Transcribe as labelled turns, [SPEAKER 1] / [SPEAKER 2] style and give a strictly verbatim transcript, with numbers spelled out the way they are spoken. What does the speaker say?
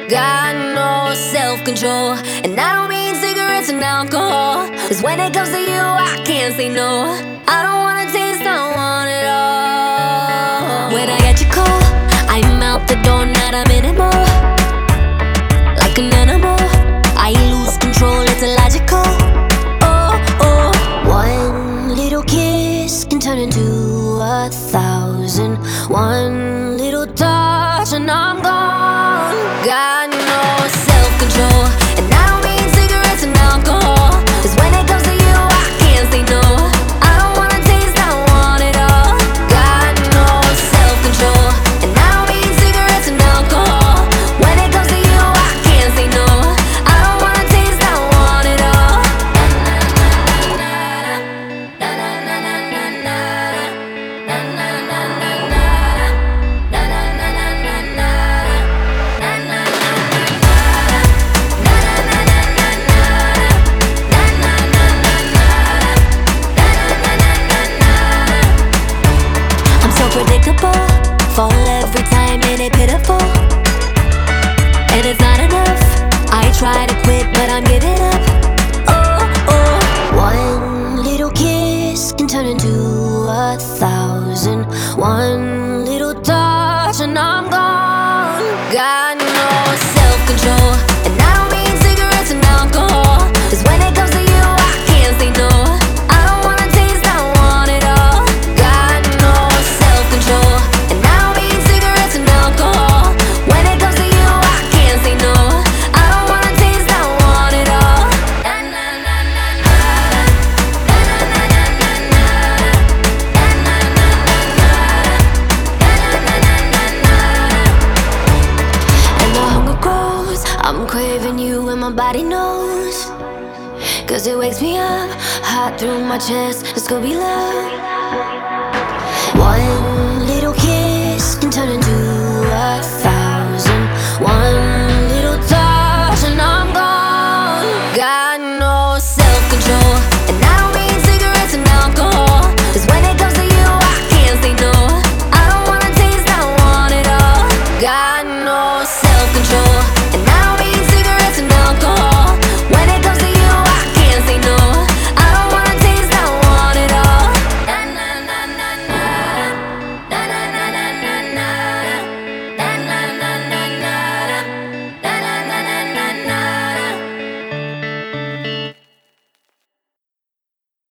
[SPEAKER 1] Got no self-control, and I don't mean cigarettes and alcohol. Cause when it comes to you, I can't say no. I don't wanna taste, I want it all. When I get your call, I'm out the door, not a minute more. Like an animal, I lose control, it's illogical. Oh, oh. One little kiss can turn into a thousand. One little touch and I'm gone. Got no self-control, and I don't mean cigarettes and alcohol. Cause when it comes to you, I can't say no. I don't wanna taste, I want it all. Got no self-control, and I don't mean cigarettes and alcohol. When it comes to you, I can't say no. I don't wanna taste, I want it all. I'm so predictable, fall every time and it's pitiful. And it's not enough, I try to quit but I'm giving up. Oh, oh. One little kiss can turn into a thousand. One little touch and I'm gone. Got no self-control, and I don't mean cigarettes and alcohol. Cause when it comes to you, I can't say no. I don't wanna taste, I want it all. Got no self-control, and I don't mean cigarettes and alcohol. When it comes to you, I can't say no. I don't wanna taste, I want it all. And the hunger grows, I'm craving you and my body knows. Cause it wakes me up, hot through my chest, it's gonna be love.